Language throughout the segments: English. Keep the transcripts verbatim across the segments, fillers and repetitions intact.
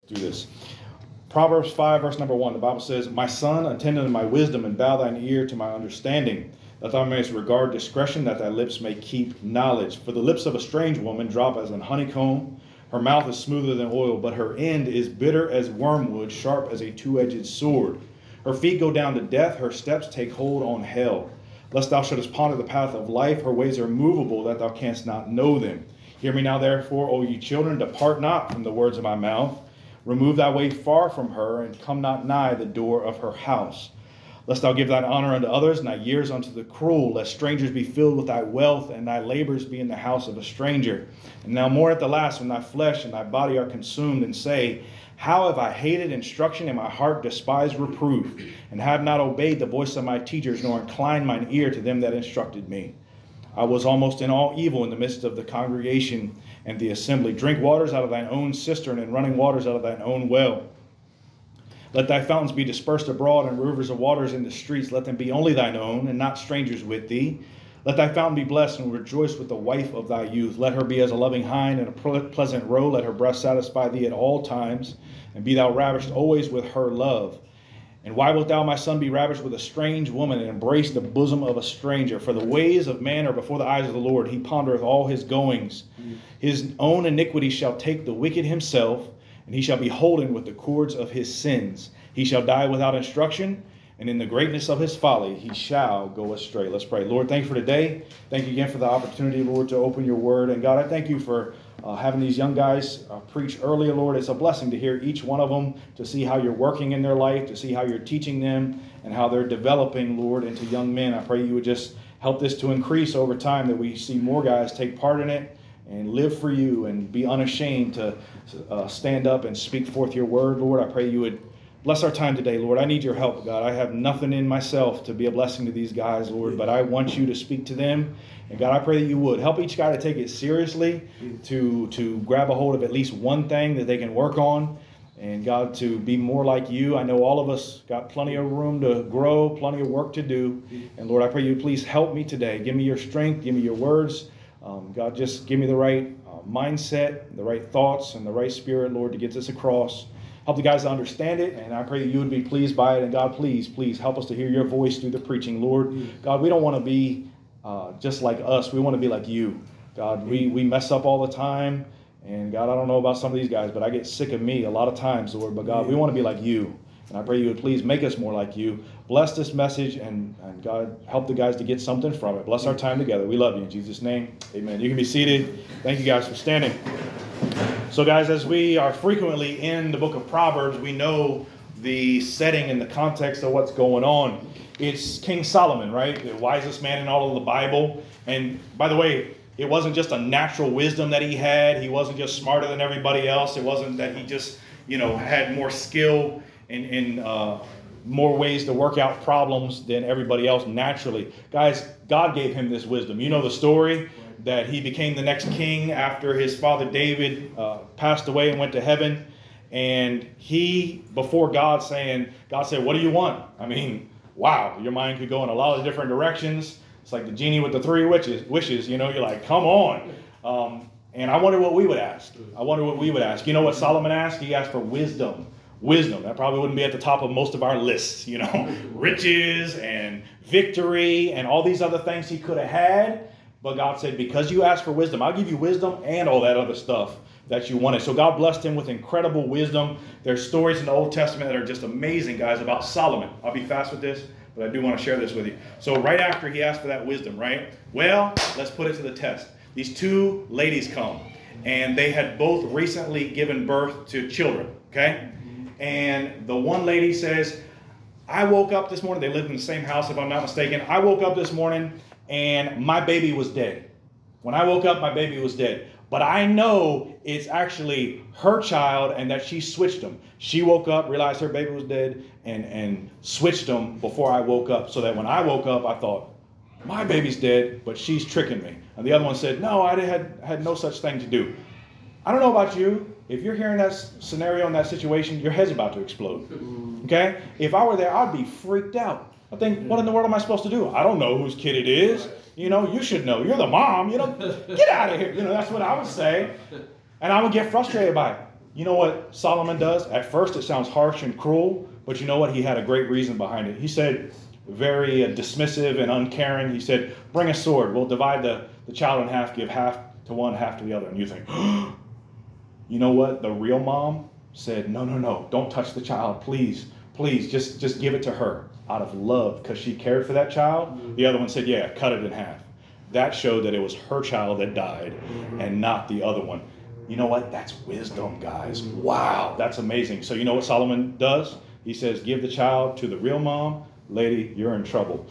do this. Proverbs five, verse number one, the Bible says, "My son, attend unto my wisdom, and bow thine ear to my understanding, that thou mayest regard discretion, that thy lips may keep knowledge. For the lips of a strange woman drop as an honeycomb. Her mouth is smoother than oil, but her end is bitter as wormwood, sharp as a two-edged sword. Her feet go down to death, her steps take hold on hell. Lest thou shouldest ponder the path of life, her ways are movable, that thou canst not know them. Hear me now, therefore, O ye children, depart not from the words of my mouth. Remove thy way far from her, and come not nigh the door of her house. Lest thou give thine honor unto others, and thy years unto the cruel, lest strangers be filled with thy wealth, and thy labors be in the house of a stranger. And now more at the last, when thy flesh and thy body are consumed, and say, How have I hated instruction, and my heart despised reproof, and have not obeyed the voice of my teachers, nor inclined mine ear to them that instructed me. I was almost in all evil in the midst of the congregation and the assembly. Drink waters out of thine own cistern, and running waters out of thine own well. Let thy fountains be dispersed abroad, and rivers of waters in the streets. Let them be only thine own, and not strangers with thee. Let thy fountain be blessed, and rejoice with the wife of thy youth. Let her be as a loving hind and a pleasant roe. Let her breast satisfy thee at all times, and be thou ravished always with her love. And why wilt thou, my son, be ravished with a strange woman, and embrace the bosom of a stranger? For the ways of man are before the eyes of the Lord. He pondereth all his goings. His own iniquity shall take the wicked himself, and he shall be holden with the cords of his sins. He shall die without instruction, and in the greatness of his folly he shall go astray. Let's pray. Lord, thank you for today. Thank you again for the opportunity, Lord, to open your word. And God, I thank you for uh, having these young guys uh, preach earlier, Lord. It's a blessing to hear each one of them, to see how you're working in their life, to see how you're teaching them, and how they're developing, Lord, into young men. I pray you would just help this to increase over time, that we see more guys take part in it and live for you and be unashamed to uh, stand up and speak forth your word, Lord. I pray you would bless our time today, Lord. I need your help, God. I have nothing in myself to be a blessing to these guys, Lord, but I want you to speak to them. And God, I pray that you would help each guy to take it seriously, to, to grab a hold of at least one thing that they can work on. And God, to be more like you. I know all of us got plenty of room to grow, plenty of work to do. And Lord, I pray you please help me today. Give me your strength. Give me your words. Um, God, just give me the right uh, mindset, the right thoughts, and the right spirit, Lord, to get this across. Help the guys to understand it, and I pray that you would be pleased by it. And God, please, please help us to hear your voice through the preaching, Lord. God, we don't want to be uh, just like us. We want to be like you. God, we, we mess up all the time. And God, I don't know about some of these guys, but I get sick of me a lot of times, Lord. But God, we want to be like you. And I pray you would please make us more like you. Bless this message, and, and God, help the guys to get something from it. Bless our time together. We love you in Jesus' name. Amen. You can be seated. Thank you guys for standing. So guys, as we are frequently in the book of Proverbs, we know the setting and the context of what's going on. It's King Solomon, right? The wisest man in all of the Bible. And by the way, it wasn't just a natural wisdom that he had. He wasn't just smarter than everybody else. It wasn't that he just, you know, had more skill in, in uh, more ways to work out problems than everybody else naturally. Guys, God gave him this wisdom. You know the story, that he became the next king after his father David uh, passed away and went to heaven. And he, before God saying, God said, what do you want? I mean, wow, your mind could go in a lot of different directions. It's like the genie with the three wishes, wishes you know, you're like, come on. Um, and I wonder what we would ask. I wonder what we would ask. You know what Solomon asked? He asked for wisdom. Wisdom. That probably wouldn't be at the top of most of our lists, you know, riches and victory and all these other things he could have had. But God said, because you asked for wisdom, I'll give you wisdom and all that other stuff that you wanted. So God blessed him with incredible wisdom. There's stories in the Old Testament that are just amazing, guys, about Solomon. I'll be fast with this, but I do want to share this with you. So right after he asked for that wisdom, right? Well, let's put it to the test. These two ladies come, and they had both recently given birth to children, okay? And the one lady says, I woke up this morning. They lived in the same house, if I'm not mistaken. I woke up this morning, and my baby was dead. When I woke up, my baby was dead. But I know it's actually her child and that she switched them. She woke up, realized her baby was dead, and, and switched them before I woke up. So that when I woke up, I thought, my baby's dead, but she's tricking me. And the other one said, no, I had, had no such thing to do. I don't know about you. If you're hearing that scenario in that situation, your head's about to explode. Okay? If I were there, I'd be freaked out. I think, what in the world am I supposed to do? I don't know whose kid it is. You know, you should know. You're the mom. You know, get out of here. You know, that's what I would say. And I would get frustrated by it. you know what Solomon does? At first it sounds harsh and cruel, but you know what? He had a great reason behind it. He said, very uh, dismissive and uncaring, he said, bring a sword. We'll divide the, the child in half, give half to one, half to the other. And you think, you know what? The real mom said, no, no, no, don't touch the child, please. Please, just, just give it to her out of love because she cared for that child. Mm-hmm. The other one said, yeah, cut it in half. That showed that it was her child that died mm-hmm. and not the other one. You know what? That's wisdom, guys. Mm-hmm. Wow, that's amazing. So you know what Solomon does? He says, give the child to the real mom. Lady, you're in trouble.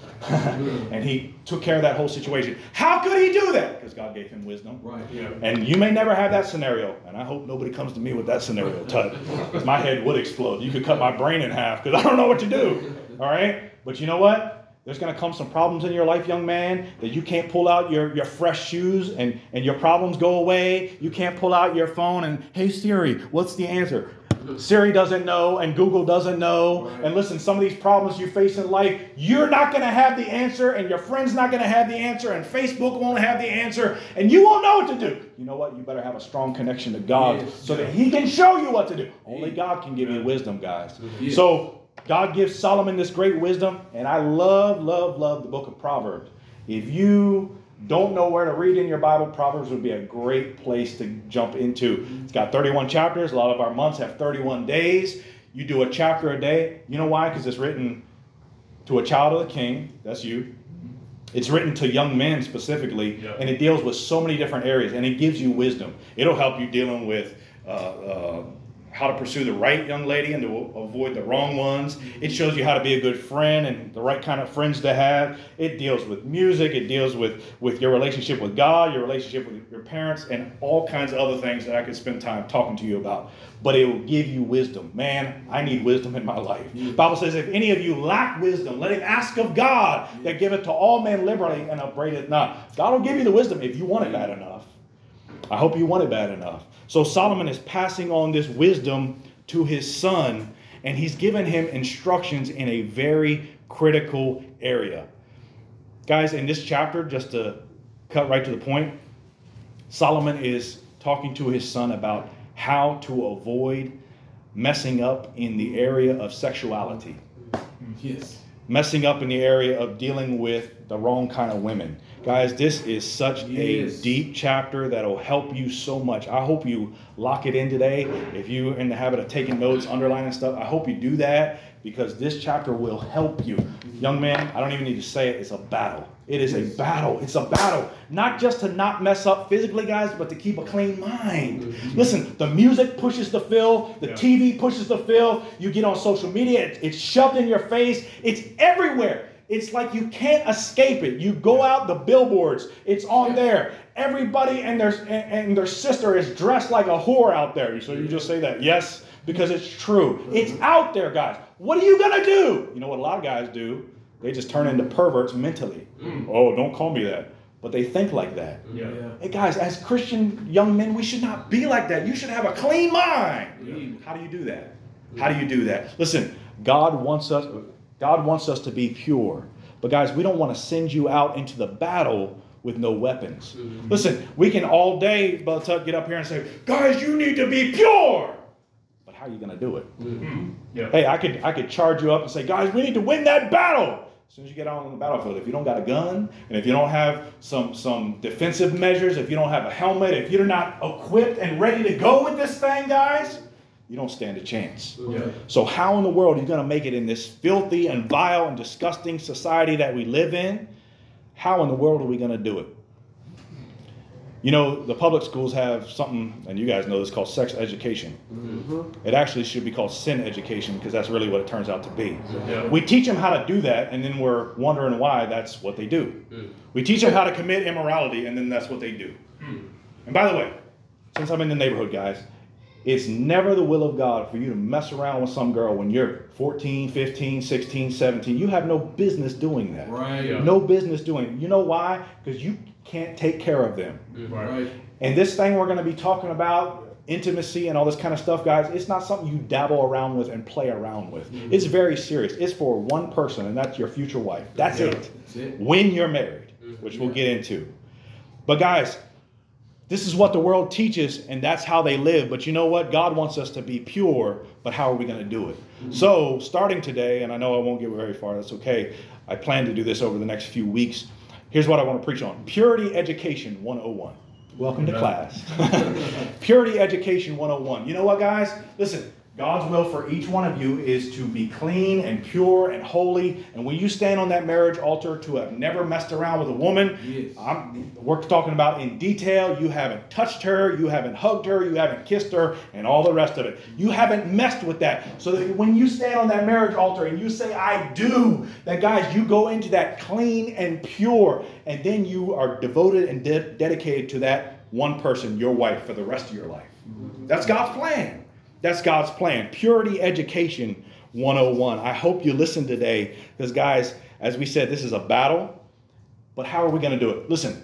And he took care of that whole situation. How could he do that? Because God gave him wisdom. Right. Yeah. And you may never have that scenario. And I hope nobody comes to me with that scenario, Tut. Because my head would explode. You could cut my brain in half because I don't know what to do. All right? But you know what? There's going to come some problems in your life, young man, that you can't pull out your, your fresh shoes and, and your problems go away. You can't pull out your phone and, hey, Siri, what's the answer? Siri doesn't know and Google doesn't know. Right. And listen, some of these problems you face in life, you're not going to have the answer and your friend's not going to have the answer and Facebook won't have the answer and you won't know what to do. You know what? You better have a strong connection to God yes. so that he can show you what to do. Only God can give you wisdom, guys. Yes. So God gives Solomon this great wisdom, and I love, love, love the book of Proverbs. If you don't know where to read in your Bible, Proverbs would be a great place to jump into. It's got thirty-one chapters. A lot of our months have thirty-one days. You do a chapter a day. You know why? Because it's written to a child of the king. That's you. It's written to young men specifically, yeah. and it deals with so many different areas, and it gives you wisdom. It'll help you dealing with uh, uh, how to pursue the right young lady and to avoid the wrong ones. It shows you how to be a good friend and the right kind of friends to have. It deals with music. It deals with, with your relationship with God, your relationship with your parents, and all kinds of other things that I could spend time talking to you about. But it will give you wisdom. Man, I need wisdom in my life. The Bible says, if any of you lack wisdom, let him ask of God that giveth to all men liberally and upbraideth not. God will give you the wisdom if you want it bad enough. I hope you want it bad enough. So Solomon is passing on this wisdom to his son, and he's given him instructions in a very critical area. Guys, in this chapter, just to cut right to the point, Solomon is talking to his son about how to avoid messing up in the area of sexuality. Yes. Messing up in the area of dealing with the wrong kind of women. Guys, this is such yes. a deep chapter that'll help you so much. I hope you lock it in today. If you're in the habit of taking notes, underlining stuff, I hope you do that because this chapter will help you. Young man, I don't even need to say it. It's a battle. It is a battle. It's a battle. Not just to not mess up physically, guys, but to keep a clean mind. Mm-hmm. Listen, the music pushes the fill. The yeah. T V pushes the fill. You get on social media. It's, it's shoved in your face. It's everywhere. It's like you can't escape it. You go out, the billboards, it's on there. Everybody and their, and, and their sister is dressed like a whore out there. So you just say that, yes, because it's true. It's out there, guys. What are you going to do? You know what a lot of guys do? They just turn into perverts mentally. Mm. Oh, don't call me that. But they think like that. Yeah. Yeah. Hey, guys, as Christian young men, we should not be like that. You should have a clean mind. Yeah. How do you do that? How do you do that? Listen, God wants us... God wants us to be pure. But guys, we don't want to send you out into the battle with no weapons. Mm-hmm. Listen, we can all day but get up here and say, guys, you need to be pure. But how are you going to do it? Mm-hmm. Yeah. Hey, I could I could charge you up and say, guys, we need to win that battle. As soon as you get out on the battlefield, if you don't got a gun, and if you don't have some, some defensive measures, if you don't have a helmet, if you're not equipped and ready to go with this thing, guys, you don't stand a chance. Yeah. So how in the world are you going to make it in this filthy and vile and disgusting society that we live in? How in the world are we going to do it? You know, the public schools have something, and you guys know this, called sex education. Mm-hmm. It actually should be called sin education because that's really what it turns out to be. Yeah. We teach them how to do that, and then we're wondering why that's what they do. Mm. We teach them how to commit immorality, and then that's what they do. Mm. And by the way, since I'm in the neighborhood, guys, it's never the will of God for you to mess around with some girl when you're fourteen, fifteen, sixteen, seventeen. You have no business doing that. Right. Yeah. No business doing it. You know why? Because you can't take care of them. Right. And this thing we're going to be talking about, intimacy and all this kind of stuff, guys, it's not something you dabble around with and play around with. Mm-hmm. It's very serious. It's for one person, and that's your future wife. That's, yeah. it. That's it. When you're married, mm-hmm. which we'll yeah. get into. But guys, This is what the world teaches, and that's how they live. But you know what? God wants us to be pure, but how are we going to do it? Mm-hmm. So starting today, and I know I won't get very far, that's okay. I plan to do this over the next few weeks. Here's what I want to preach on. Purity Education one oh one. Welcome to class. Purity Education one oh one. You know what, guys? Listen. God's will for each one of you is to be clean and pure and holy. And when you stand on that marriage altar to have never messed around with a woman, yes. I'm, we're talking about in detail. You haven't touched her, you haven't hugged her, you haven't kissed her, and all the rest of it. You haven't messed with that. So that when you stand on that marriage altar and you say, I do, that guys, you go into that clean and pure. And then you are devoted and de- dedicated to that one person, your wife, for the rest of your life. That's God's plan. That's God's plan. Purity Education one oh one. I hope you listen today because, guys, as we said, this is a battle. But how are we going to do it? Listen,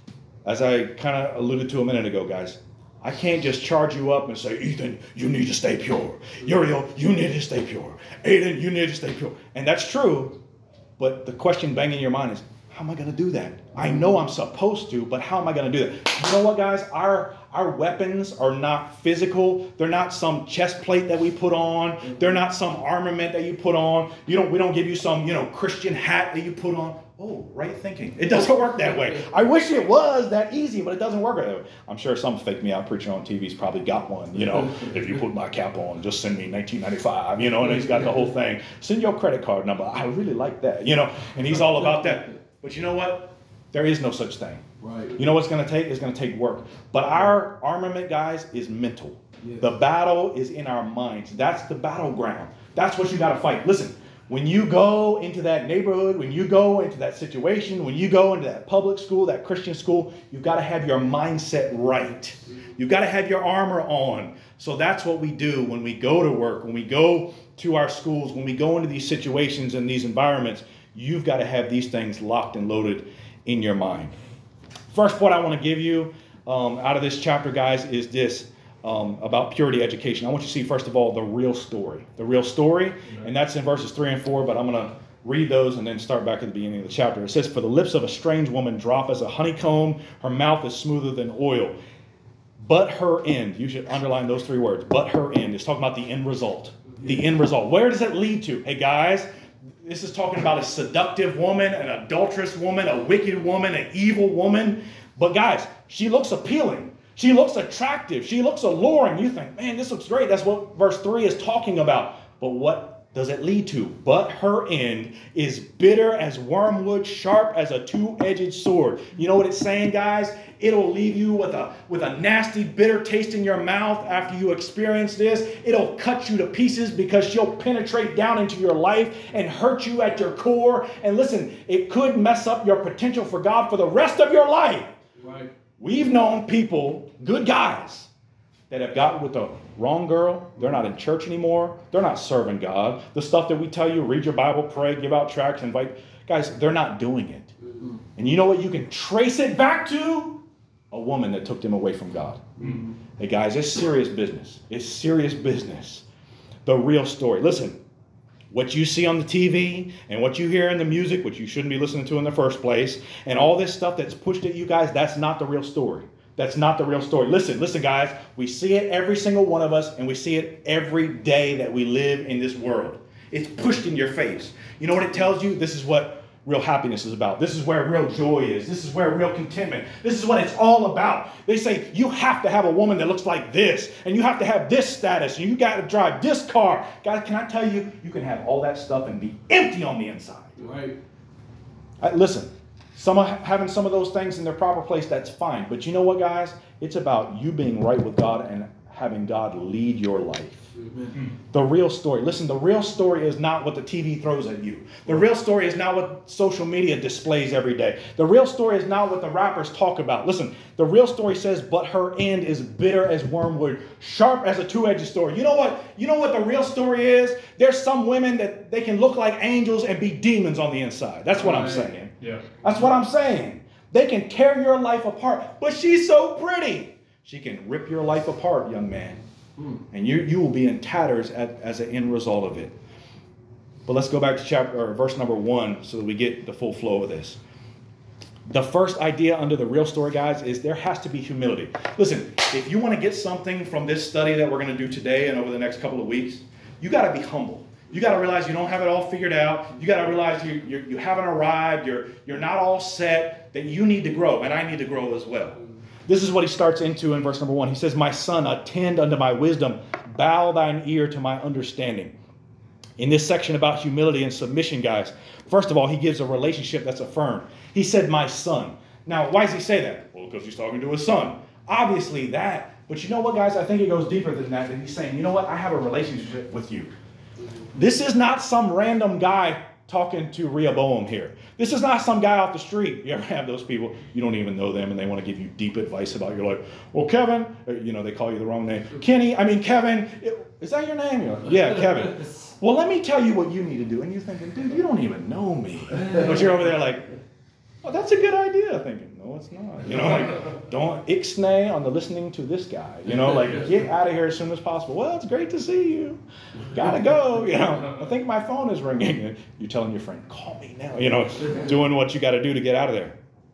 as I kind of alluded to a minute ago, guys, I can't just charge you up and say, Ethan, you need to stay pure. Uriel, you need to stay pure. Aiden, you need to stay pure. And that's true. But the question banging in your mind is, how am I going to do that? I know I'm supposed to, but how am I going to do that? You know what, guys? Our our weapons are not physical. They're not some chest plate that we put on. They're not some armament that you put on. You don't. We don't give you some, you know, Christian hat that you put on. Oh, right thinking. It doesn't work that way. I wish it was that easy, but it doesn't work that way. I'm sure some fake me out preacher on T V's probably got one. You know, if you put my cap on, just send me nineteen ninety-five. You know, and he's got the whole thing. Send your credit card number. I really like that. You know, and he's all about that. But you know what? There is no such thing. Right. You know what's going to take? It's going to take work. But our armament, guys, is mental. Yes. The battle is in our minds. That's the battleground. That's what you got to fight. Listen, when you go into that neighborhood, when you go into that situation, when you go into that public school, that Christian school, you've got to have your mindset right. You've got to have your armor on. So that's what we do when we go to work, when we go to our schools, when we go into these situations and these environments. You've got to have these things locked and loaded in your mind. First point I want to give you um, out of this chapter, guys, is this um, about purity education. I want you to see, first of all, the real story. The real story, and that's in verses three and four, but I'm going to read those and then start back at the beginning of the chapter. It says, for the lips of a strange woman drop as a honeycomb. Her mouth is smoother than oil. But her end, you should underline those three words, but her end. It's talking about the end result. The end result. Where does it lead to? Hey, guys, this is talking about a seductive woman, an adulterous woman, a wicked woman, an evil woman. But guys, she looks appealing. She looks attractive. She looks alluring. You think, man, this looks great. That's what verse three is talking about. But what does it lead to? But her end is bitter as wormwood, sharp as a two-edged sword. You know what it's saying, guys? It'll leave you with a with a nasty, bitter taste in your mouth after you experience this. It'll cut you to pieces because she'll penetrate down into your life and hurt you at your core. And listen, it could mess up your potential for God for the rest of your life. Right. We've known people, good guys, that have gotten with the wrong girl. They're not in church anymore. They're not serving God. The stuff that we tell you, read your Bible, pray, give out tracts, invite. Guys, they're not doing it. Mm-hmm. And you know what you can trace it back to? A woman that took them away from God. Mm-hmm. Hey guys, it's serious business. It's serious business. The real story. Listen, what you see on the T V and what you hear in the music, which you shouldn't be listening to in the first place, and all this stuff that's pushed at you guys, that's not the real story. That's not the real story. Listen, listen guys, we see it, every single one of us, and we see it every day that we live in this world. It's pushed in your face. You know what it tells you? This is what real happiness is about. This is where real joy is. This is where real contentment. This is what it's all about. They say you have to have a woman that looks like this, and you have to have this status, and you got to drive this car. Guys, can I tell you, you can have all that stuff and be empty on the inside. Right. Uh, listen, some of, having some of those things in their proper place, that's fine. But you know what, guys? It's about you being right with God and having God lead your life. Amen. The real story. Listen, the real story is not what the T V throws at you. The real story is not what social media displays every day. The real story is not what the rappers talk about. Listen, the real story says, but her end is bitter as wormwood, sharp as a two-edged sword. You know what? You know what the real story is? There's some women that they can look like angels and be demons on the inside. That's what I'm saying. Yeah. That's what I'm saying. They can tear your life apart, but she's so pretty. She can rip your life apart, young man. And you you will be in tatters at, as an end result of it. But let's go back to chapter or verse number one so that we get the full flow of this. The first idea under the real story, guys, is there has to be humility. Listen, if you want to get something from this study that we're going to do today and over the next couple of weeks, you got to be humble. You got to realize you don't have it all figured out. You got to realize you, you, you haven't arrived. You're, you're not all set, that you need to grow, and I need to grow as well. This is what he starts into in verse number one. He says, my son, attend unto my wisdom. Bow thine ear to my understanding. In this section about humility and submission, guys, first of all, he gives a relationship that's affirmed. He said, my son. Now, why does he say that? Well, because he's talking to his son. Obviously that. But you know what, guys? I think it goes deeper than that. And he's saying, you know what? I have a relationship with you. This is not some random guy talking to Rehoboam here. This is not some guy off the street. You ever have those people, you don't even know them, and they want to give you deep advice about your life. Well, Kevin, you know, they call you the wrong name. Kenny, I mean, Kevin, is that your name? You're like, yeah, Kevin. Well, let me tell you what you need to do. And you're thinking, dude, you don't even know me. But you're over there like, oh, that's a good idea. Thinking, no, it's not. You know, like, don't ixnay on the listening to this guy. You know, like, get out of here as soon as possible. Well, it's great to see you. Gotta go. You know, I think my phone is ringing. You're telling your friend, call me now. You know, doing what you got to do to get out of there.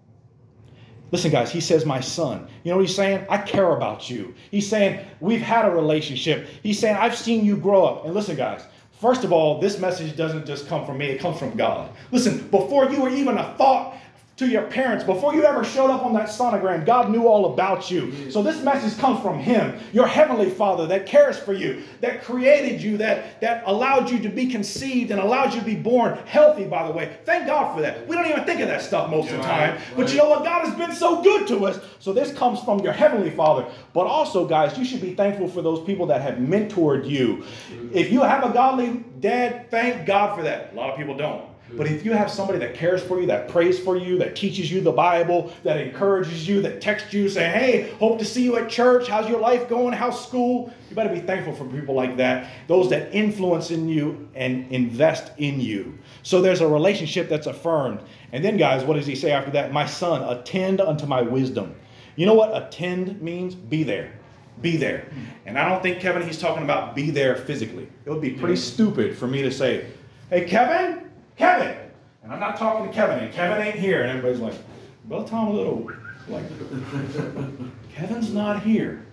Listen, guys, he says, my son. You know what he's saying? I care about you. He's saying, we've had a relationship. He's saying, I've seen you grow up. And listen, guys, first of all, this message doesn't just come from me. It comes from God. Listen, before you were even a thought to your parents, before you ever showed up on that sonogram, God knew all about you. So this message comes from him, your heavenly Father that cares for you, that created you, that, that allowed you to be conceived and allowed you to be born healthy, by the way. Thank God for that. We don't even think of that stuff most of the time. But you know what? God has been so good to us. So this comes from your heavenly Father. But also, guys, you should be thankful for those people that have mentored you. If you have a godly dad, thank God for that. A lot of people don't. But if you have somebody that cares for you, that prays for you, that teaches you the Bible, that encourages you, that texts you saying, hey, hope to see you at church. How's your life going? How's school? You better be thankful for people like that. Those that influence in you and invest in you. So there's a relationship that's affirmed. And then, guys, what does he say after that? My son, attend unto my wisdom. You know what attend means? Be there. Be there. And I don't think, Kevin, he's talking about be there physically. It would be pretty stupid for me to say, hey, Kevin, Kevin, and I'm not talking to Kevin, and Kevin ain't here, and everybody's like, well, Tom Little, like, Kevin's not here.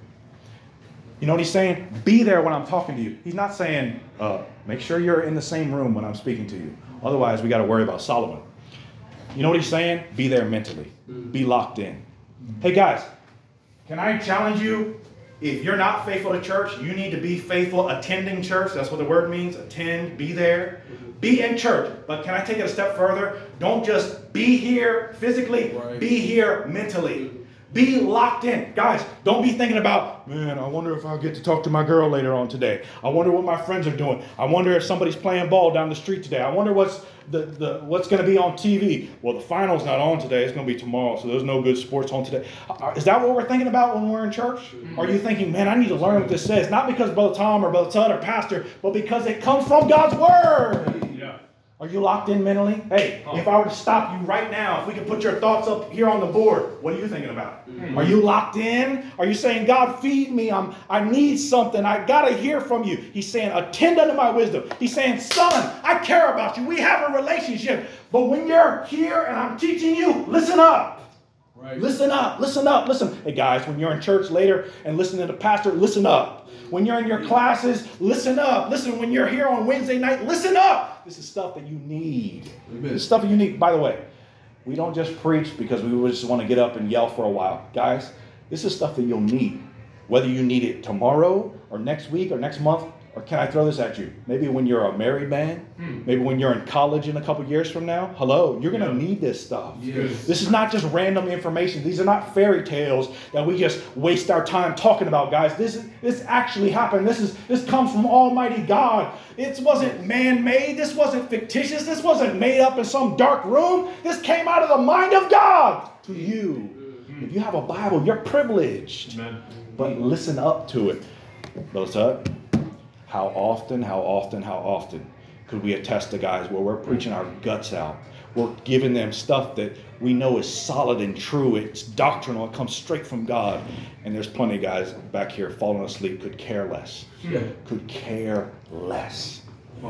You know what he's saying? Be there when I'm talking to you. He's not saying, uh, make sure you're in the same room when I'm speaking to you. Otherwise, we got to worry about Solomon. You know what he's saying? Be there mentally. Be locked in. Hey, guys, can I challenge you? If you're not faithful to church, you need to be faithful attending church. That's what the word means. Attend, be there. Be in church. But can I take it a step further? Don't just be here physically. Right. Be here mentally. Be locked in. Guys, don't be thinking about, man, I wonder if I'll get to talk to my girl later on today. I wonder what my friends are doing. I wonder if somebody's playing ball down the street today. I wonder what's the, the what's going to be on T V. Well, the final's not on today. It's going to be tomorrow, so there's no good sports on today. Is that what we're thinking about when we're in church? Mm-hmm. Are you thinking, man, I need to learn what this says? Not because Brother Tom or Brother Todd or Pastor, but because it comes from God's Word. Are you locked in mentally? Hey, if I were to stop you right now, if we could put your thoughts up here on the board, what are you thinking about? Mm-hmm. Are you locked in? Are you saying, God, feed me? I'm, I need something. I got to hear from you. He's saying, attend unto my wisdom. He's saying, son, I care about you. We have a relationship. But when you're here and I'm teaching you, listen up. Right. Listen up. Listen up. Listen. Hey, guys, when you're in church later and listening to the pastor, listen up. When you're in your classes, listen up. Listen, when you're here on Wednesday night, listen up. This is stuff that you need. Amen. This is stuff that you need. By the way, we don't just preach because we just want to get up and yell for a while. Guys, this is stuff that you'll need. Whether you need it tomorrow or next week or next month, or can I throw this at you? Maybe when you're a married man, hmm. maybe when you're in college in a couple years from now. Hello, you're going to yeah. need this stuff. Yes. This is not just random information. These are not fairy tales that we just waste our time talking about, guys. This is this actually happened. This is this comes from Almighty God. It wasn't man-made. This wasn't fictitious. This wasn't made up in some dark room. This came out of the mind of God to you. Mm-hmm. If you have a Bible, you're privileged. Amen. But listen up to it. Brother Tut, how often, how often, how often could we attest to guys where we're preaching our guts out? We're giving them stuff that we know is solid and true. It's doctrinal. It comes straight from God. And there's plenty of guys back here falling asleep, could care less. Yeah. Could care less. Wow.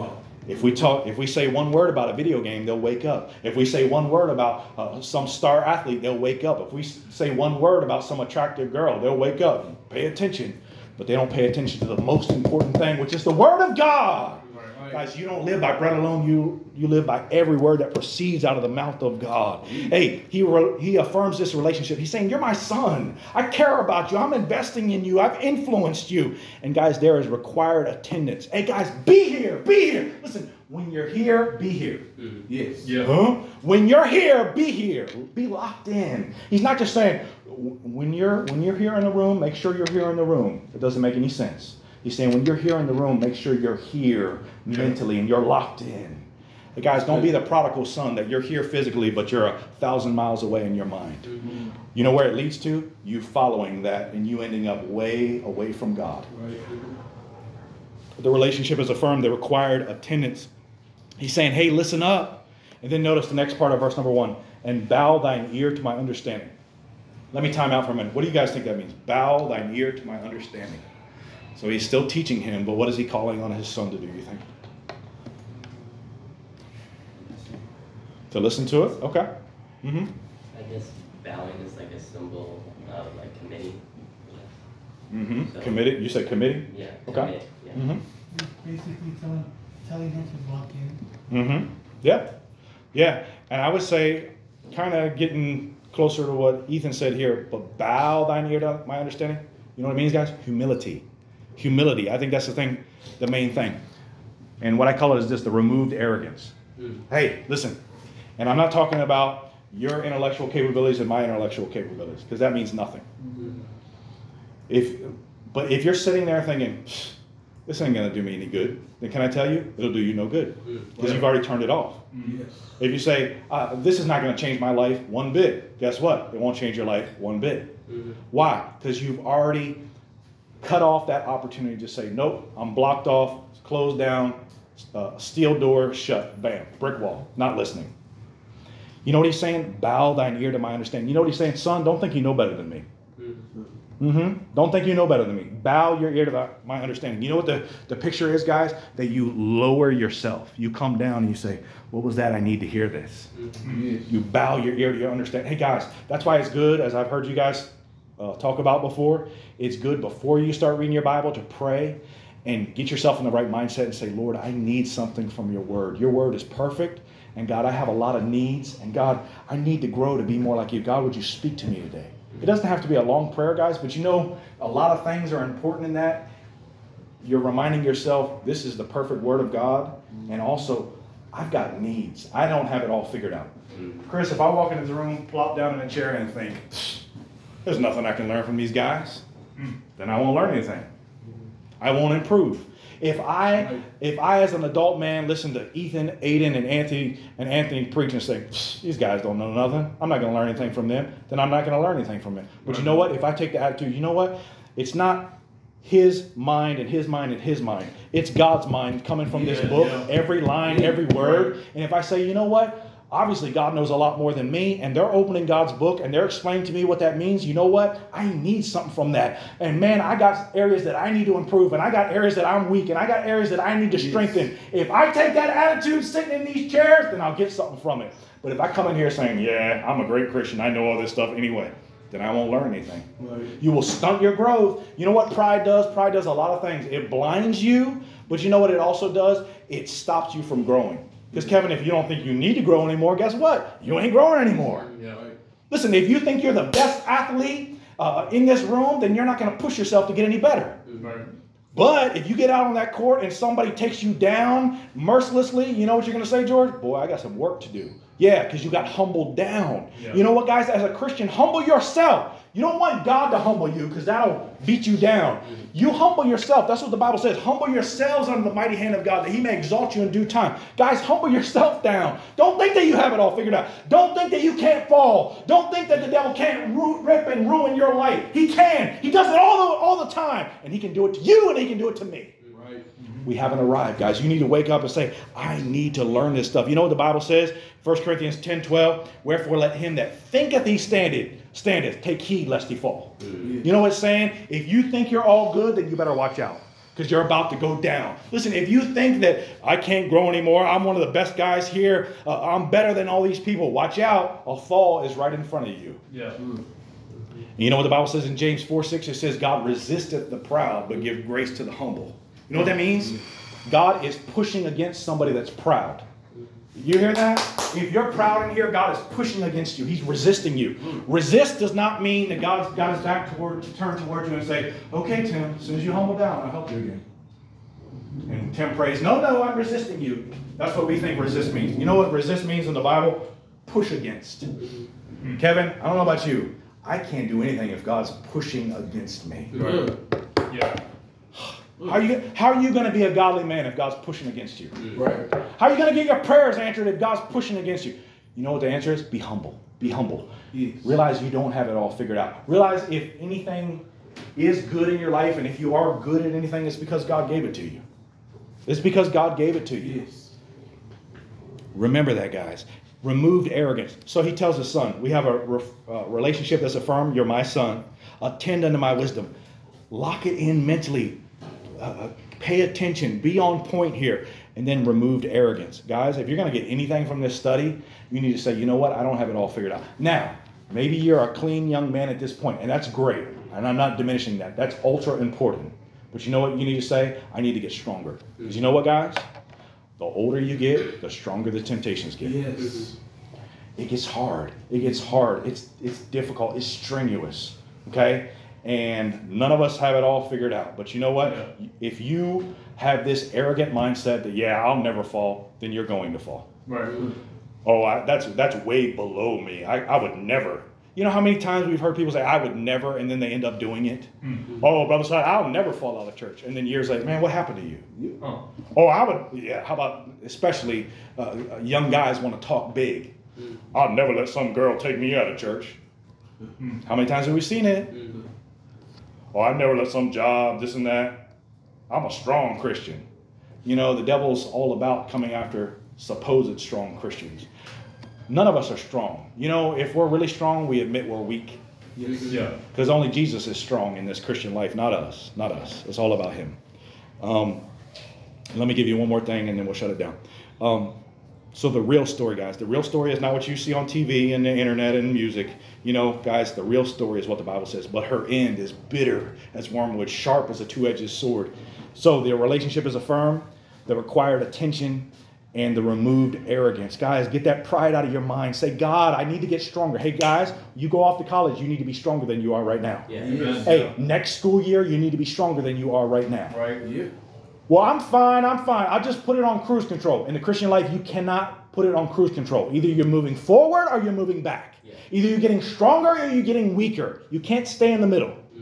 If we talk, if we say one word about a video game, they'll wake up. If we say one word about uh, some star athlete, they'll wake up. If we say one word about some attractive girl, they'll wake up. Pay attention. But they don't pay attention to the most important thing, which is the Word of God. Right. Guys, you don't live by bread alone. You you live by every word that proceeds out of the mouth of God. Hey, he wrote, he affirms this relationship. He's saying, you're my son. I care about you. I'm investing in you. I've influenced you. And guys, there is required attendance. Hey, guys, be here. Be here. Listen, when you're here, be here. Mm-hmm. Yes. Yeah. Huh? When you're here, be here. Be locked in. He's not just saying, when you're when you're here in the room, make sure you're here in the room. It doesn't make any sense. He's saying, when you're here in the room, make sure you're here mentally and you're locked in. Hey guys, don't be the prodigal son that you're here physically, but you're a thousand miles away in your mind. Mm-hmm. You know where it leads to? You following that and you ending up way away from God. Right. The relationship is affirmed, the required attendance. He's saying, hey, listen up. And then notice the next part of verse number one. And bow thine ear to my understanding. Let me time out for a minute. What do you guys think that means? Bow thine ear to my understanding. So he's still teaching him, but what is he calling on his son to do, you think? To listen to it? Okay. Mm-hmm. I guess bowing is like a symbol of like committee. Mm-hmm. So, committed? You said committee? Yeah. Okay. Commit, yeah. Mm-hmm. Basically telling, telling him to walk in. Mm-hmm. Yeah. Yeah. And I would say, kind of getting closer to what Ethan said here, but bow thine ear to my understanding. You know what it means, guys? Humility. Humility. I think that's the thing, the main thing. And what I call it is this, the removed arrogance. Mm. Hey, listen. And I'm not talking about your intellectual capabilities and my intellectual capabilities, because that means nothing. Mm-hmm. If, but if you're sitting there thinking, this ain't going to do me any good, then can I tell you, it'll do you no good, because you've already turned it off. Yes. If you say, uh, this is not going to change my life one bit, guess what? It won't change your life one bit. Mm-hmm. Why? Because you've already cut off that opportunity to say, nope, I'm blocked off, closed down, uh, steel door shut, bam, brick wall, not listening. You know what he's saying? Bow thine ear to my understanding. You know what he's saying? Son, don't think you know better than me. Mm-hmm. Mm-hmm. Don't think you know better than me. Bow your ear to the, my understanding. You know what the, the picture is, guys? That you lower yourself. You come down and you say, what was that? I need to hear this. Mm-hmm. You bow your ear to your understanding. Hey, guys, that's why it's good, as I've heard you guys uh, talk about before, it's good before you start reading your Bible to pray and get yourself in the right mindset and say, Lord, I need something from your word. Your word is perfect. And God, I have a lot of needs. And God, I need to grow to be more like you. God, would you speak to me today? It doesn't have to be a long prayer, guys, but you know, a lot of things are important in that. You're reminding yourself, this is the perfect word of God. And also, I've got needs. I don't have it all figured out. Chris, if I walk into the room, plop down in a chair and think, there's nothing I can learn from these guys, then I won't learn anything. I won't improve. If I, if I as an adult man listen to Ethan, Aiden, and Anthony and Anthony preach and say, these guys don't know nothing, I'm not going to learn anything from them, then I'm not going to learn anything from them. But you know what? If I take the attitude, you know what? It's not his mind and his mind and his mind. It's God's mind coming from yeah, this book, yeah. every line, every word. And if I say, you know what? Obviously, God knows a lot more than me, and they're opening God's book, and they're explaining to me what that means. You know what? I need something from that. And man, I got areas that I need to improve, and I got areas that I'm weak, and I got areas that I need to strengthen. Yes. If I take that attitude sitting in these chairs, then I'll get something from it. But if I come in here saying, yeah, I'm a great Christian, I know all this stuff anyway, then I won't learn anything. Right. You will stunt your growth. You know what pride does? Pride does a lot of things. It blinds you, but you know what it also does? It stops you from growing. Because, Kevin, if you don't think you need to grow anymore, guess what? You ain't growing anymore. Yeah, right. Listen, if you think you're the best athlete uh, in this room, then you're not going to push yourself to get any better. Right. But if you get out on that court and somebody takes you down mercilessly, you know what you're going to say, George? Boy, I got some work to do. Yeah, because you got humbled down. Yeah. You know what, guys? As a Christian, humble yourself. You don't want God to humble you because that'll beat you down. You humble yourself. That's what the Bible says. Humble yourselves under the mighty hand of God that he may exalt you in due time. Guys, humble yourself down. Don't think that you have it all figured out. Don't think that you can't fall. Don't think that the devil can't root, rip and ruin your life. He can. He does it all the, all the time. And he can do it to you and he can do it to me. Right. We haven't arrived, guys. You need to wake up and say, I need to learn this stuff. You know what the Bible says? First Corinthians ten twelve, wherefore let him that thinketh he standeth, standeth, take heed lest he fall. Mm-hmm. You know what it's saying? If you think you're all good, then you better watch out. because you're about to go down. Listen, if you think that I can't grow anymore, I'm one of the best guys here, uh, I'm better than all these people, watch out, a fall is right in front of you. Yeah. And you know what the Bible says in James four six? It says, God resisteth the proud, but give grace to the humble. You know what that means? God is pushing against somebody that's proud. You hear that? If you're proud in here, God is pushing against you. He's resisting you. Resist does not mean that God's got his back toward, to turn towards you and say, okay, Tim, as soon as you humble down, I'll help you again. And Tim prays, no, no, I'm resisting you. That's what we think resist means. You know what resist means in the Bible? Push against. Kevin, I don't know about you. I can't do anything if God's pushing against me. Right. Yeah. How are you, how are you going to be a godly man if God's pushing against you? Right. How are you going to get your prayers answered if God's pushing against you? You know what the answer is? Be humble. Be humble. Yes. Realize you don't have it all figured out. Realize if anything is good in your life, and if you are good at anything, it's because God gave it to you. It's because God gave it to you. Yes. Remember that, guys. Removed arrogance. So he tells his son, we have a re- uh, relationship that's affirmed. You're my son. Attend unto my wisdom. Lock it in mentally. Uh, pay attention. Be on point here. And then removed arrogance. Guys, if you're going to get anything from this study, you need to say, you know what? I don't have it all figured out. Now, maybe you're a clean young man at this point, and that's great. And I'm not diminishing that. That's ultra important. But you know what you need to say? I need to get stronger. Because you know what, guys? The older you get, the stronger the temptations get. Yes. It gets hard. It gets hard. It's it's difficult. It's strenuous. Okay? And none of us have it all figured out. But you know what? Yeah. If you have this arrogant mindset that, yeah, I'll never fall, then you're going to fall. Right. Oh, I, that's that's way below me. I, I would never. You know how many times we've heard people say, I would never, and then they end up doing it? Mm-hmm. Oh, Brother Side, I'll never fall out of church. And then years later, man, what happened to you? you Oh. oh, I would, yeah, how about, especially uh, young guys want to talk big. Mm-hmm. I'll never let some girl take me out of church. Mm-hmm. How many times have we seen it? Mm-hmm. Oh, I never let some job, this and that. I'm a strong Christian. You know, the devil's all about coming after supposed strong Christians. None of us are strong. You know, if we're really strong, we admit we're weak. Yes. Yeah. Because only Jesus is strong in this Christian life, not us. Not us. It's all about him. Um, let me give you one more thing and then we'll shut it down. Um, so the real story, guys, the real story is not what you see on T V and the internet and music. You know, guys, the real story is what the Bible says. But her end is bitter as wormwood, sharp as a two-edged sword. So the relationship is affirmed, the required attention, and the removed arrogance. Guys, get that pride out of your mind. Say, God, I need to get stronger. Hey, guys, you go off to college, you need to be stronger than you are right now. Yeah. Yes. Hey, next school year, you need to be stronger than you are right now. Right. Yeah. Well, I'm fine, I'm fine. I just put it on cruise control. In the Christian life, you cannot put it on cruise control. Either you're moving forward or you're moving back. Yeah. Either you're getting stronger or you're getting weaker. You can't stay in the middle. Mm-hmm.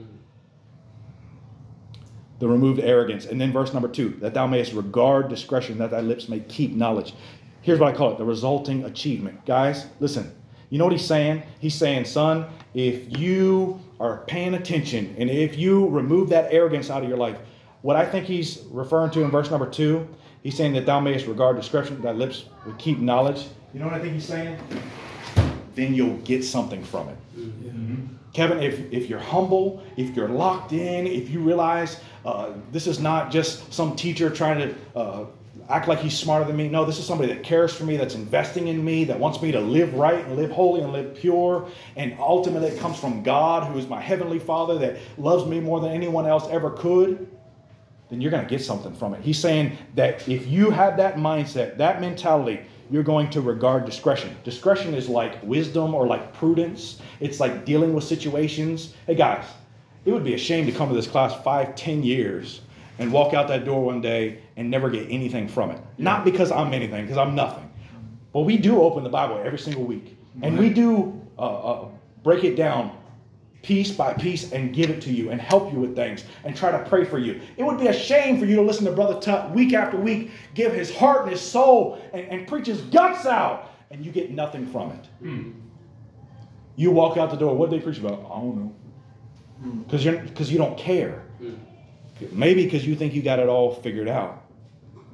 The removed arrogance. And then verse number two, that thou mayest regard discretion, that thy lips may keep knowledge. Here's what I call it, the resulting achievement. Guys, listen, you know what he's saying? He's saying, son, if you are paying attention and if you remove that arrogance out of your life, what I think he's referring to in verse number two, he's saying that thou mayest regard discretion, that thy lips would keep knowledge. You know what I think he's saying? Then you'll get something from it. Mm-hmm. Kevin, if, if you're humble, if you're locked in, if you realize uh, this is not just some teacher trying to uh, act like he's smarter than me. No, this is somebody that cares for me, that's investing in me, that wants me to live right and live holy and live pure. And ultimately it comes from God, who is my heavenly Father, that loves me more than anyone else ever could. Then you're going to get something from it. He's saying that if you have that mindset, that mentality, you're going to regard discretion. Discretion is like wisdom or like prudence. It's like dealing with situations. Hey guys, it would be a shame to come to this class five, ten years and walk out that door one day and never get anything from it. Not because I'm anything, because I'm nothing. But we do open the Bible every single week. And we do uh, uh, break it down piece by piece and give it to you and help you with things and try to pray for you. It would be a shame for you to listen to Brother Tut week after week, give his heart and his soul and, and preach his guts out, and you get nothing from it. Hmm. You walk out the door, what did they preach about? I don't know. Because you're because you don't care. Hmm. Maybe because you think you got it all figured out.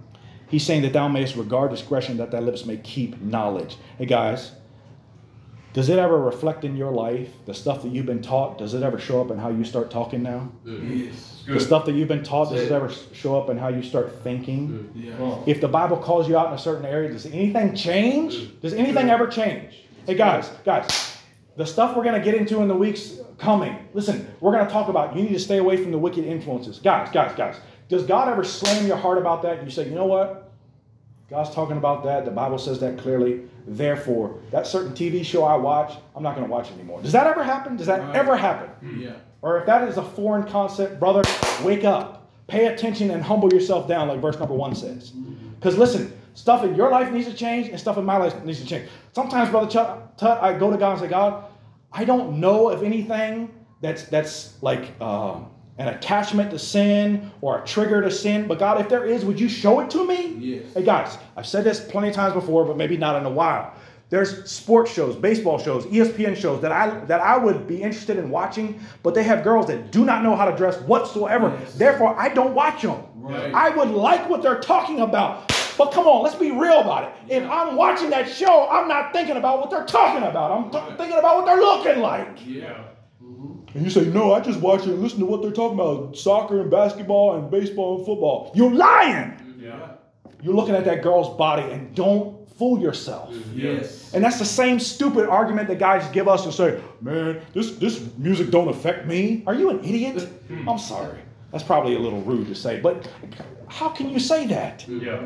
He's saying that thou mayest regard discretion, that thy lips may keep knowledge. Hey guys, Does it ever reflect in your life? The stuff that you've been taught, does it ever show up in how you start talking now? Yes. The stuff that you've been taught, does it ever show up in how you start thinking? Yeah. If the Bible calls you out in a certain area, does anything change? Does anything ever change? Hey guys, guys, the stuff we're going to get into in the weeks coming, listen, we're going to talk about you need to stay away from the wicked influences. Guys, guys, guys, does God ever slam your heart about that? And you say, you know what? God's talking about that. The Bible says that clearly. Therefore, that certain T V show I watch, I'm not going to watch anymore. Does that ever happen? Does that Right. ever happen? Yeah. Or if that is a foreign concept, brother, wake up. Pay attention and humble yourself down like verse number one says. Because listen, stuff in your life needs to change and stuff in my life needs to change. Sometimes, Brother Tut, Tut I go to God and say, God, I don't know of anything that's that's like uh, an attachment to sin or a trigger to sin. But God, if there is, would you show it to me? Yes. Hey guys, I've said this plenty of times before, but maybe not in a while. There's sports shows, baseball shows, E S P N shows that I that I would be interested in watching, but they have girls that do not know how to dress whatsoever. Yes. Therefore, I don't watch them. Right. I would like what they're talking about. But come on, let's be real about it. If I'm watching that show, I'm not thinking about what they're talking about. I'm th- Right. thinking about what they're looking like. Yeah. And you say, no, I just watch it and listen to what they're talking about. Soccer and basketball and baseball and football. You're lying. Yeah. You're looking at that girl's body and don't fool yourself. Yes. And that's the same stupid argument that guys give us and say, man, this, this music don't affect me. Are you an idiot? I'm sorry. That's probably a little rude to say, but how can you say that? Yeah.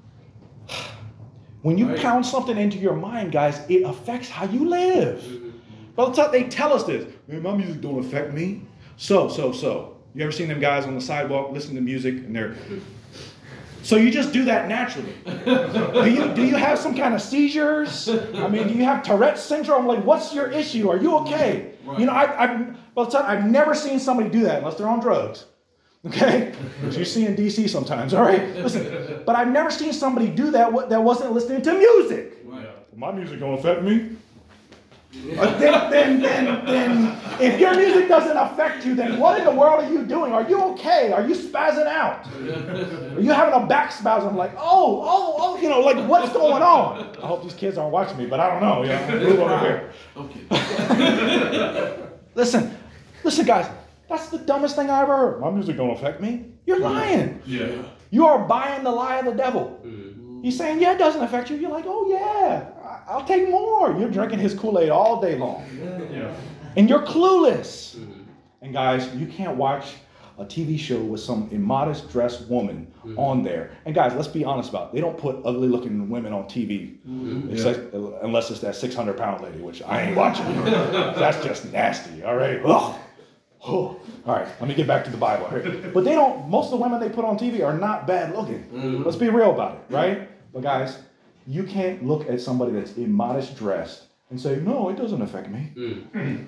When you Right. pound something into your mind, guys, it affects how you live. By the time they tell us this, man, my music don't affect me. So, so, so. You ever seen them guys on the sidewalk listening to music and they're... So you just do that naturally. do you do you have some kind of seizures? I mean, do you have Tourette's syndrome? Like, what's your issue? Are you okay? Right. You know, I've, I've, by the time, I've never seen somebody do that unless they're on drugs. Okay? Which you see in D C sometimes, all right? Listen, but I've never seen somebody do that that wasn't listening to music. Right. My music don't affect me. Uh, then, then, then, then, if your music doesn't affect you, then what in the world are you doing? Are you okay? Are you spazzing out? Are you having a back spasm like, oh, oh, oh, you know, like what's going on? I hope these kids aren't watching me, but I don't know. You know, move over here. Okay. Listen, listen, guys, that's the dumbest thing I ever heard. My music don't affect me. You're lying. Yeah. You are buying the lie of the devil. Mm. He's saying, yeah, it doesn't affect you. You're like, oh, yeah, I- I'll take more. You're drinking his Kool-Aid all day long. Yeah. And you're clueless. Mm. And guys, you can't watch a T V show with some immodest dressed woman Mhm. on there. And guys, let's be honest about it. They don't put ugly looking women on T V. Mm. It's like, unless it's that six hundred pound lady, which I ain't watching. That's just nasty, all right? Ugh. Oh. All right, let me get back to the Bible. But they don't, most of the women they put on T V are not bad looking. Mm. Let's be real about it, right? But guys, you can't look at somebody that's immodest dressed and say, no, it doesn't affect me. Mm.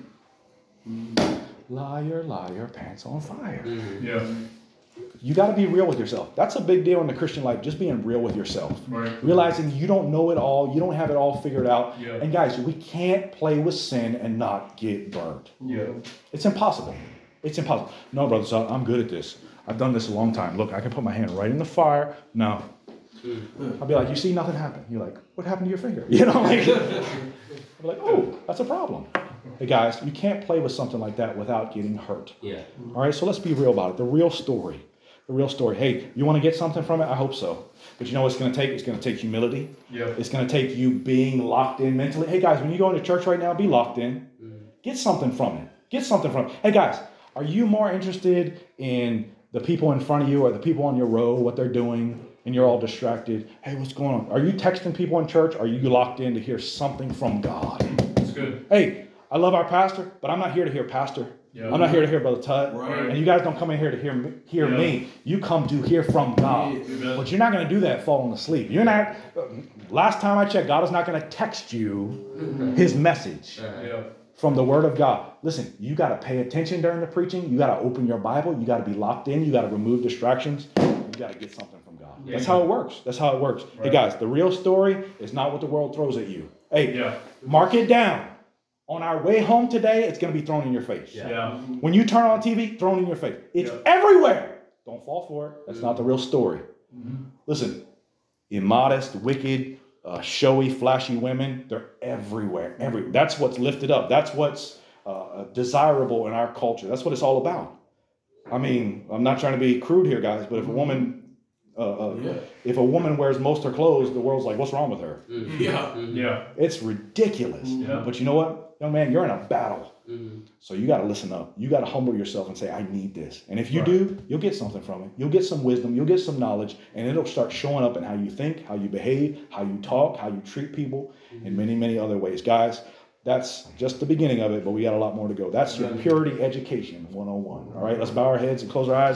Liar, liar, pants on fire. Mm. Yeah. You got to be real with yourself. That's a big deal in the Christian life, just being real with yourself. Right. Realizing you don't know it all, you don't have it all figured out. Yeah. And guys, we can't play with sin and not get burned. Yeah. It's impossible. It's impossible. No, brother, son, I'm good at this. I've done this a long time. Look, I can put my hand right in the fire. No. Mm. I'll be like, you see nothing happen. You're like, what happened to your finger? You know, like, I'll be like, oh, that's a problem. Hey guys, you can't play with something like that without getting hurt. Yeah. All right, so let's be real about it. The real story. The real story. Hey, you want to get something from it? I hope so. But you know what it's going to take? It's going to take humility. Yeah. It's going to take you being locked in mentally. Hey guys, when you go into church right now, be locked in. Mm. Get something from it. Get something from it. Hey guys, are you more interested in the people in front of you or the people on your row, what they're doing, and you're all distracted? Hey, what's going on? Are you texting people in church? Or are you locked in to hear something from God? That's good. Hey, I love our pastor, but I'm not here to hear pastor. Yeah. I'm not here to hear Brother Tut. Right. And you guys don't come in here to hear me, hear Yeah. me. You come to hear from God. Amen. But you're not going to do that falling asleep. You're not. Last time I checked, God is not going to text you his message Yeah. from the Word of God. Listen, you got to pay attention during the preaching. You got to open your Bible. You got to be locked in. You got to remove distractions. You got to get something from God. Yeah. That's how it works. That's how it works. Hey Right. guys, the real story is not what the world throws at you. Hey, Yeah. mark it down. On our way home today, it's going to be thrown in your face. Yeah. Yeah. When you turn on T V, thrown in your face. It's Yeah. everywhere. Don't fall for it. That's Mhm. not the real story. Mhm. Listen, immodest, wicked, uh, showy, flashy women. They're everywhere. Every that's what's lifted up. That's what's uh, desirable in our culture. That's what it's all about. I mean, I'm not trying to be crude here, guys, but if a woman, uh, uh, Yeah. if a woman wears most of her clothes, the world's like, what's wrong with her? Mhm. Yeah. Mhm. Yeah. It's ridiculous. Yeah. But you know what, young man, you're in a battle. Mhm. So you got to listen up. You got to humble yourself and say, I need this. And if you Right. do, you'll get something from it. You'll get some wisdom. You'll get some knowledge. And it'll start showing up in how you think, how you behave, how you talk, how you treat people, in many, many other ways. Guys, that's just the beginning of it, but we got a lot more to go. That's your purity education one oh one. All right, let's bow our heads and close our eyes.